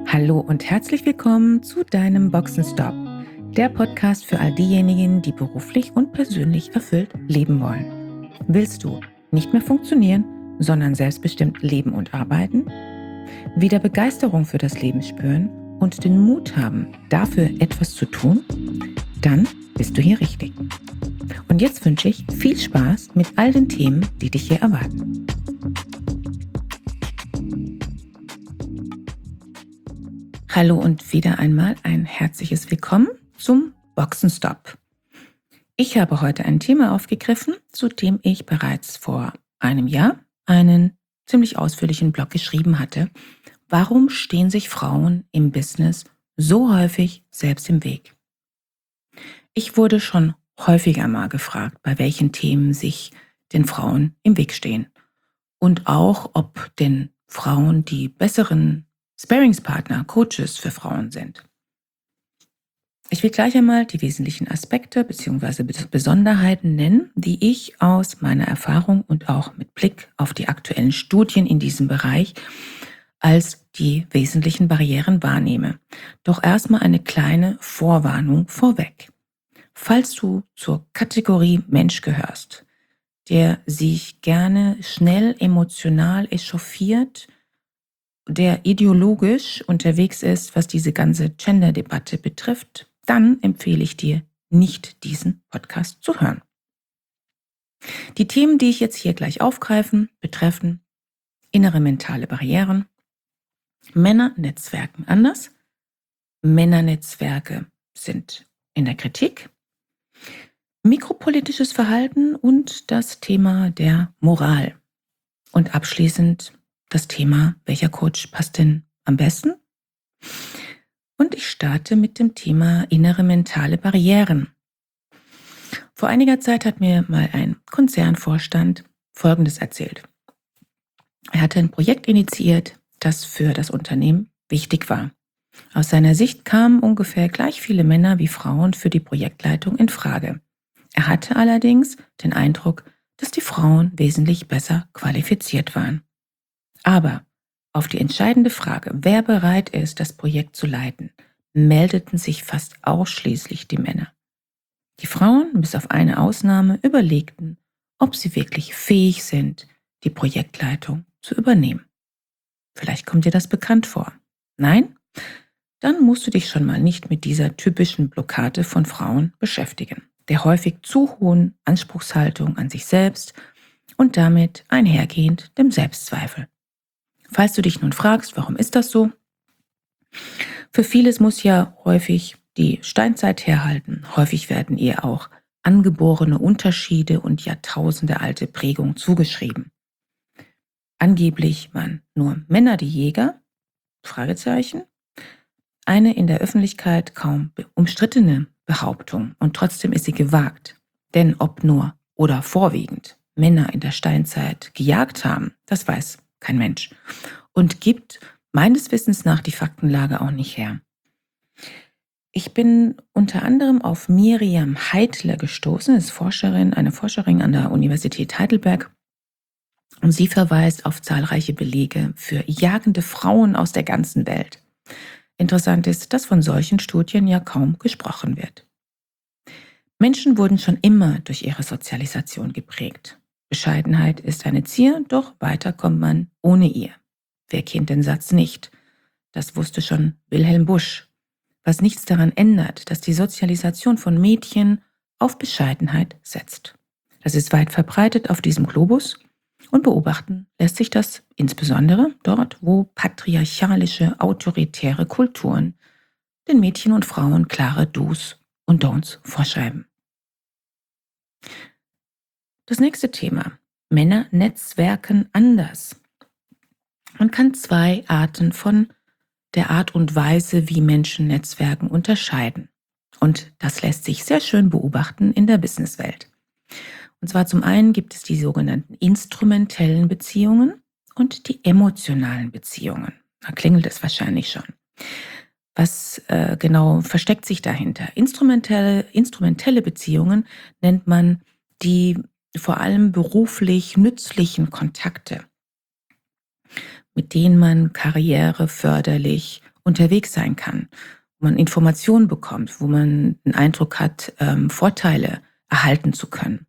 Hallo und herzlich willkommen zu deinem Boxenstopp, der Podcast für all diejenigen, die beruflich und persönlich erfüllt leben wollen. Willst du nicht mehr funktionieren, sondern selbstbestimmt leben und arbeiten? Wieder Begeisterung für das Leben spüren und den Mut haben, dafür etwas zu tun? Dann bist du hier richtig. Und jetzt wünsche ich viel Spaß mit all den Themen, die dich hier erwarten. Hallo und wieder einmal ein herzliches Willkommen zum Boxenstopp. Ich habe heute ein Thema aufgegriffen, zu dem ich bereits vor einem Jahr einen ziemlich ausführlichen Blog geschrieben hatte. Warum stehen sich Frauen im Business so häufig selbst im Weg? Ich wurde schon häufiger mal gefragt, bei welchen Themen sich den Frauen im Weg stehen und auch, ob denn Frauen die besseren Sparringspartner, Coaches für Frauen sind. Ich will gleich einmal die wesentlichen Aspekte bzw. Besonderheiten nennen, die ich aus meiner Erfahrung und auch mit Blick auf die aktuellen Studien in diesem Bereich als die wesentlichen Barrieren wahrnehme. Doch erstmal eine kleine Vorwarnung vorweg. Falls du zur Kategorie Mensch gehörst, der sich gerne schnell emotional echauffiert, der ideologisch unterwegs ist, was diese ganze Gender-Debatte betrifft, dann empfehle ich dir, nicht diesen Podcast zu hören. Die Themen, die ich jetzt hier gleich aufgreifen, betreffen innere mentale Barrieren, Männer netzwerken anders, Männernetzwerke sind in der Kritik, mikropolitisches Verhalten und das Thema der Moral. Und abschließend das Thema, welcher Coach passt denn am besten? Und ich starte mit dem Thema innere mentale Barrieren. Vor einiger Zeit hat mir mal ein Konzernvorstand Folgendes erzählt. Er hatte ein Projekt initiiert, das für das Unternehmen wichtig war. Aus seiner Sicht kamen ungefähr gleich viele Männer wie Frauen für die Projektleitung in Frage. Er hatte allerdings den Eindruck, dass die Frauen wesentlich besser qualifiziert waren. Aber auf die entscheidende Frage, wer bereit ist, das Projekt zu leiten, meldeten sich fast ausschließlich die Männer. Die Frauen, bis auf eine Ausnahme, überlegten, ob sie wirklich fähig sind, die Projektleitung zu übernehmen. Vielleicht kommt dir das bekannt vor. Nein? Dann musst du dich schon mal nicht mit dieser typischen Blockade von Frauen beschäftigen, der häufig zu hohen Anspruchshaltung an sich selbst und damit einhergehend dem Selbstzweifel. Falls du dich nun fragst, warum ist das so? Für vieles muss ja häufig die Steinzeit herhalten. Häufig werden ihr auch angeborene Unterschiede und jahrtausendealte Prägung zugeschrieben. Angeblich waren nur Männer die Jäger? Fragezeichen. Eine in der Öffentlichkeit kaum umstrittene Behauptung und trotzdem ist sie gewagt. Denn ob nur oder vorwiegend Männer in der Steinzeit gejagt haben, das weiß kein Mensch und gibt meines Wissens nach die Faktenlage auch nicht her. Ich bin unter anderem auf Miriam Heidler gestoßen, ist eine Forscherin an der Universität Heidelberg, und sie verweist auf zahlreiche Belege für jagende Frauen aus der ganzen Welt. Interessant ist, dass von solchen Studien ja kaum gesprochen wird. Menschen wurden schon immer durch ihre Sozialisation geprägt. Bescheidenheit ist eine Zier, doch weiter kommt man ohne ihr. Wer kennt den Satz nicht? Das wusste schon Wilhelm Busch. Was nichts daran ändert, dass die Sozialisation von Mädchen auf Bescheidenheit setzt. Das ist weit verbreitet auf diesem Globus und beobachten lässt sich das insbesondere dort, wo patriarchalische, autoritäre Kulturen den Mädchen und Frauen klare Do's und Don'ts vorschreiben. Das nächste Thema. Männer netzwerken anders. Man kann zwei Arten von der Art und Weise, wie Menschen netzwerken, unterscheiden. Und das lässt sich sehr schön beobachten in der Businesswelt. Und zwar zum einen gibt es die sogenannten instrumentellen Beziehungen und die emotionalen Beziehungen. Da klingelt es wahrscheinlich schon. Was genau versteckt sich dahinter? Instrumentelle Beziehungen nennt man die vor allem beruflich nützlichen Kontakte, mit denen man karriereförderlich unterwegs sein kann, wo man Informationen bekommt, wo man den Eindruck hat, Vorteile erhalten zu können.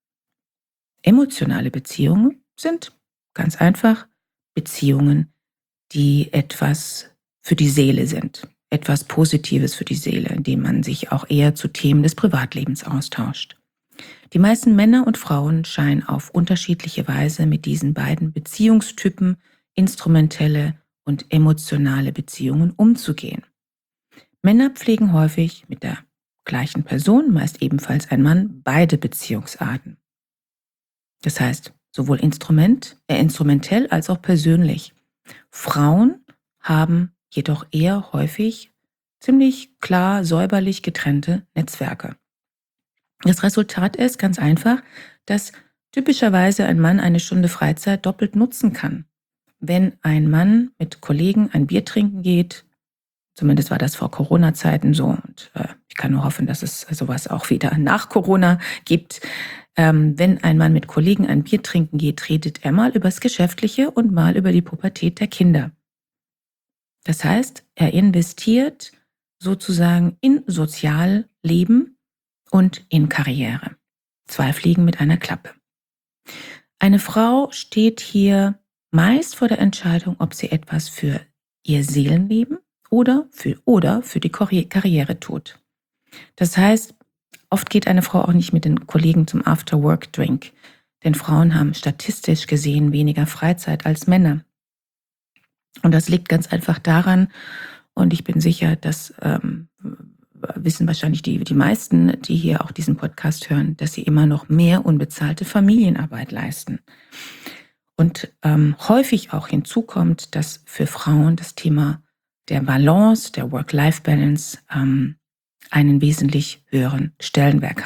Emotionale Beziehungen sind ganz einfach Beziehungen, die etwas für die Seele sind, etwas Positives für die Seele, indem man sich auch eher zu Themen des Privatlebens austauscht. Die meisten Männer und Frauen scheinen auf unterschiedliche Weise mit diesen beiden Beziehungstypen, instrumentelle und emotionale Beziehungen, umzugehen. Männer pflegen häufig mit der gleichen Person, meist ebenfalls ein Mann, beide Beziehungsarten. Das heißt, sowohl instrumentell als auch persönlich. Frauen haben jedoch eher häufig ziemlich klar säuberlich getrennte Netzwerke. Das Resultat ist ganz einfach, dass typischerweise ein Mann eine Stunde Freizeit doppelt nutzen kann. Wenn ein Mann mit Kollegen ein Bier trinken geht, zumindest war das vor Corona-Zeiten so, und ich kann nur hoffen, dass es sowas auch wieder nach Corona gibt. Wenn ein Mann mit Kollegen ein Bier trinken geht, redet er mal über das Geschäftliche und mal über die Pubertät der Kinder. Das heißt, er investiert sozusagen in Sozialleben und in Karriere. 2 Fliegen mit einer Klappe. Eine Frau steht hier meist vor der Entscheidung, ob sie etwas für ihr Seelenleben oder für die Karriere tut. Das heißt, oft geht eine Frau auch nicht mit den Kollegen zum After-Work-Drink, denn Frauen haben statistisch gesehen weniger Freizeit als Männer. Und das liegt ganz einfach daran, und ich bin sicher, dass wissen wahrscheinlich die meisten, die hier auch diesen Podcast hören, dass sie immer noch mehr unbezahlte Familienarbeit leisten. Und häufig auch hinzukommt, dass für Frauen das Thema der Balance, der Work-Life-Balance einen wesentlich höheren Stellenwert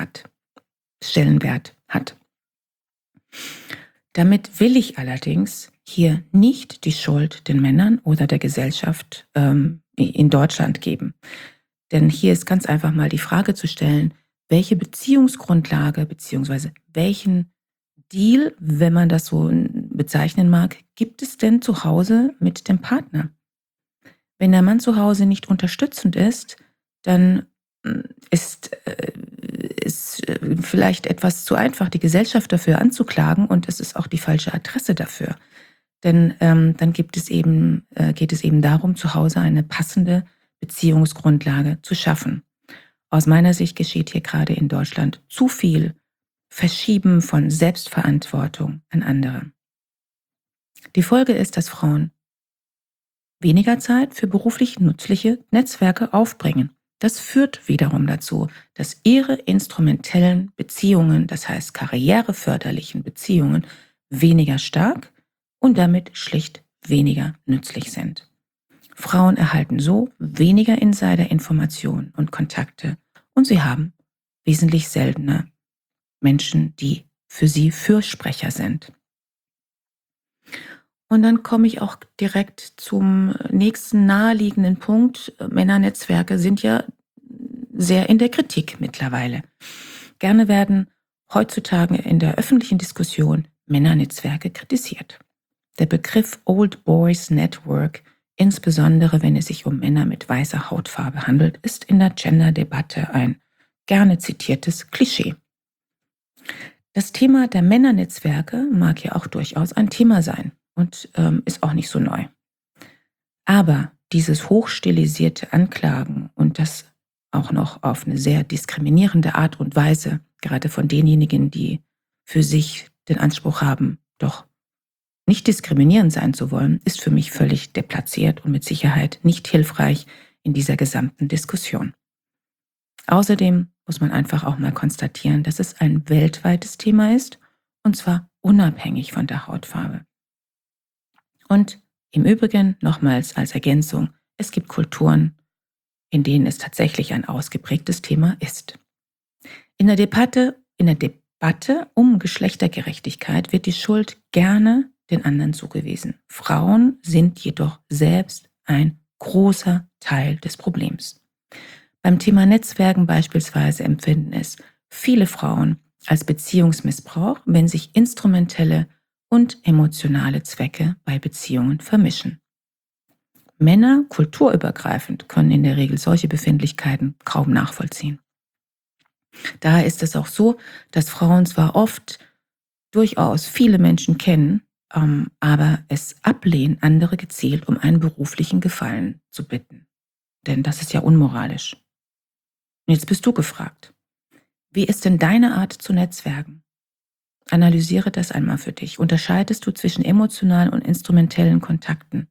hat. Damit will ich allerdings hier nicht die Schuld den Männern oder der Gesellschaft in Deutschland geben. Denn hier ist ganz einfach mal die Frage zu stellen, welche Beziehungsgrundlage bzw. welchen Deal, wenn man das so bezeichnen mag, gibt es denn zu Hause mit dem Partner? Wenn der Mann zu Hause nicht unterstützend ist, dann ist vielleicht etwas zu einfach, die Gesellschaft dafür anzuklagen, und es ist auch die falsche Adresse dafür. Denn dann geht es eben darum, zu Hause eine passende Beziehungsgrundlage zu schaffen. Aus meiner Sicht geschieht hier gerade in Deutschland zu viel Verschieben von Selbstverantwortung an andere. Die Folge ist, dass Frauen weniger Zeit für beruflich nützliche Netzwerke aufbringen. Das führt wiederum dazu, dass ihre instrumentellen Beziehungen, das heißt karriereförderlichen Beziehungen, weniger stark und damit schlicht weniger nützlich sind. Frauen erhalten so weniger Insider-Informationen und Kontakte, und sie haben wesentlich seltener Menschen, die für sie Fürsprecher sind. Und dann komme ich auch direkt zum nächsten naheliegenden Punkt. Männernetzwerke sind ja sehr in der Kritik mittlerweile. Gerne werden heutzutage in der öffentlichen Diskussion Männernetzwerke kritisiert. Der Begriff Old Boys Network, insbesondere wenn es sich um Männer mit weißer Hautfarbe handelt, ist in der Gender-Debatte ein gerne zitiertes Klischee. Das Thema der Männernetzwerke mag ja auch durchaus ein Thema sein und ist auch nicht so neu. Aber dieses hochstilisierte Anklagen und das auch noch auf eine sehr diskriminierende Art und Weise, gerade von denjenigen, die für sich den Anspruch haben, doch nicht diskriminierend sein zu wollen, ist für mich völlig deplatziert und mit Sicherheit nicht hilfreich in dieser gesamten Diskussion. Außerdem muss man einfach auch mal konstatieren, dass es ein weltweites Thema ist, und zwar unabhängig von der Hautfarbe. Und im Übrigen nochmals als Ergänzung, es gibt Kulturen, in denen es tatsächlich ein ausgeprägtes Thema ist. In der Debatte um Geschlechtergerechtigkeit wird die Schuld gerne den anderen zugewiesen. Frauen sind jedoch selbst ein großer Teil des Problems. Beim Thema Netzwerken beispielsweise empfinden es viele Frauen als Beziehungsmissbrauch, wenn sich instrumentelle und emotionale Zwecke bei Beziehungen vermischen. Männer kulturübergreifend können in der Regel solche Befindlichkeiten kaum nachvollziehen. Daher ist es auch so, dass Frauen zwar oft durchaus viele Menschen kennen, aber es ablehnen, andere gezielt um einen beruflichen Gefallen zu bitten. Denn das ist ja unmoralisch. Und jetzt bist du gefragt. Wie ist denn deine Art zu netzwerken? Analysiere das einmal für dich. Unterscheidest du zwischen emotionalen und instrumentellen Kontakten?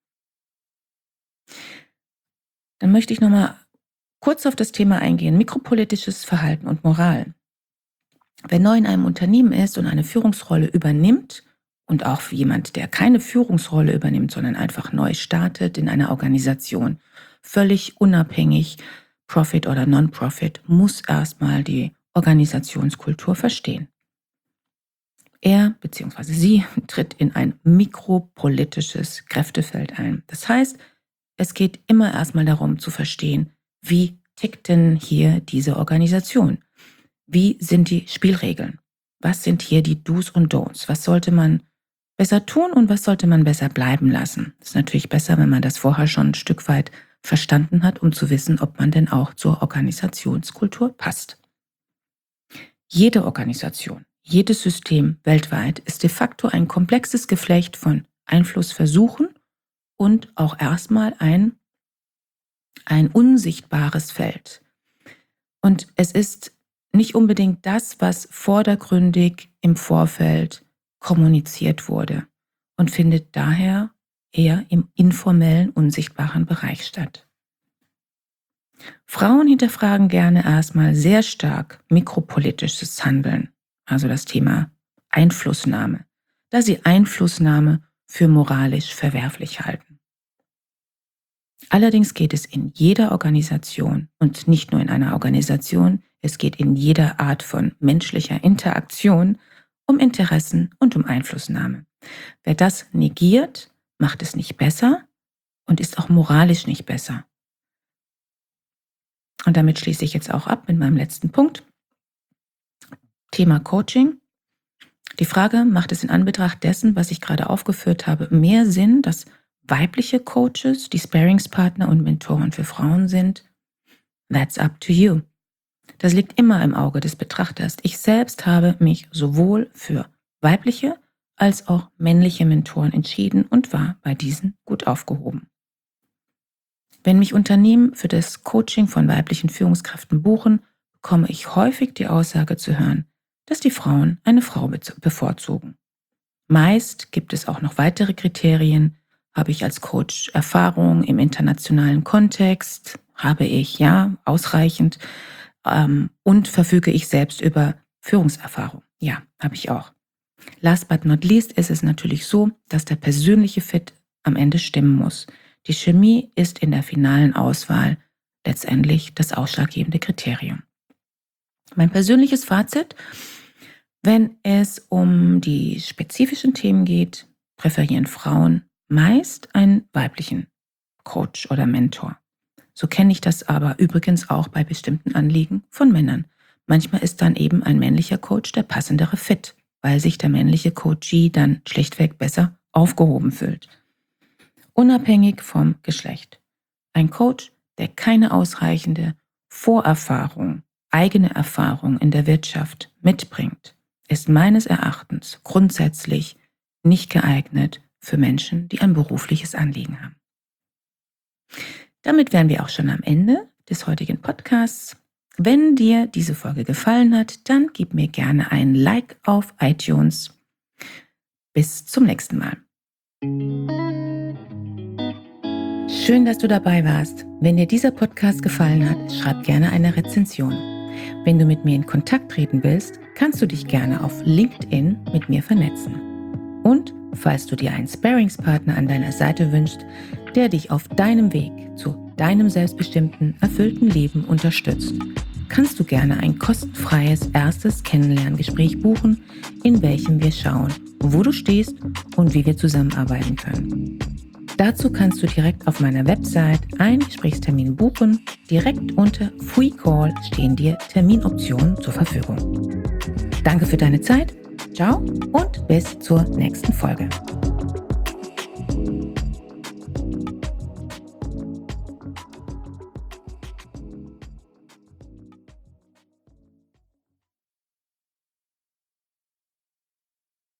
Dann möchte ich nochmal kurz auf das Thema eingehen. Mikropolitisches Verhalten und Moral. Wer neu in einem Unternehmen ist und eine Führungsrolle übernimmt und auch jemand, der keine Führungsrolle übernimmt, sondern einfach neu startet in einer Organisation, völlig unabhängig, Profit oder Non-Profit, muss erstmal die Organisationskultur verstehen. Er bzw. sie tritt in ein mikropolitisches Kräftefeld ein. Das heißt, es geht immer erstmal darum zu verstehen, wie tickt denn hier diese Organisation? Wie sind die Spielregeln? Was sind hier die Do's und Don'ts? Was sollte man besser tun und was sollte man besser bleiben lassen? Das ist natürlich besser, wenn man das vorher schon ein Stück weit verstanden hat, um zu wissen, ob man denn auch zur Organisationskultur passt. Jede Organisation, jedes System weltweit ist de facto ein komplexes Geflecht von Einflussversuchen und auch erstmal ein unsichtbares Feld. Und es ist nicht unbedingt das, was vordergründig im Vorfeld kommuniziert wurde und findet daher eher im informellen, unsichtbaren Bereich statt. Frauen hinterfragen gerne erstmal sehr stark mikropolitisches Handeln, also das Thema Einflussnahme, da sie Einflussnahme für moralisch verwerflich halten. Allerdings geht es in jeder Organisation und nicht nur in einer Organisation, es geht in jeder Art von menschlicher Interaktion um Interessen und um Einflussnahme. Wer das negiert, macht es nicht besser und ist auch moralisch nicht besser. Und damit schließe ich jetzt auch ab mit meinem letzten Punkt. Thema Coaching. Die Frage, macht es in Anbetracht dessen, was ich gerade aufgeführt habe, mehr Sinn, dass weibliche Coaches die Sparringspartner und Mentoren für Frauen sind? That's up to you. Das liegt immer im Auge des Betrachters. Ich selbst habe mich sowohl für weibliche als auch männliche Mentoren entschieden und war bei diesen gut aufgehoben. Wenn mich Unternehmen für das Coaching von weiblichen Führungskräften buchen, bekomme ich häufig die Aussage zu hören, dass die Frauen eine Frau bevorzugen. Meist gibt es auch noch weitere Kriterien. Habe ich als Coach Erfahrung im internationalen Kontext? Habe ich, ja, ausreichend? Und verfüge ich selbst über Führungserfahrung? Ja, habe ich auch. Last but not least ist es natürlich so, dass der persönliche Fit am Ende stimmen muss. Die Chemie ist in der finalen Auswahl letztendlich das ausschlaggebende Kriterium. Mein persönliches Fazit: Wenn es um die spezifischen Themen geht, präferieren Frauen meist einen weiblichen Coach oder Mentor. So kenne ich das aber übrigens auch bei bestimmten Anliegen von Männern. Manchmal ist dann eben ein männlicher Coach der passendere Fit, weil sich der männliche Coachee dann schlichtweg besser aufgehoben fühlt. Unabhängig vom Geschlecht. Ein Coach, der keine ausreichende Vorerfahrung, eigene Erfahrung in der Wirtschaft mitbringt, ist meines Erachtens grundsätzlich nicht geeignet für Menschen, die ein berufliches Anliegen haben. Damit wären wir auch schon am Ende des heutigen Podcasts. Wenn dir diese Folge gefallen hat, dann gib mir gerne einen Like auf iTunes. Bis zum nächsten Mal. Schön, dass du dabei warst. Wenn dir dieser Podcast gefallen hat, schreib gerne eine Rezension. Wenn du mit mir in Kontakt treten willst, kannst du dich gerne auf LinkedIn mit mir vernetzen. Und falls du dir einen Sparringspartner an deiner Seite wünschst, der dich auf deinem Weg zu deinem selbstbestimmten, erfüllten Leben unterstützt, kannst du gerne ein kostenfreies erstes Kennenlerngespräch buchen, in welchem wir schauen, wo du stehst und wie wir zusammenarbeiten können. Dazu kannst du direkt auf meiner Website einen Gesprächstermin buchen. Direkt unter Free Call stehen dir Terminoptionen zur Verfügung. Danke für deine Zeit. Ciao und bis zur nächsten Folge.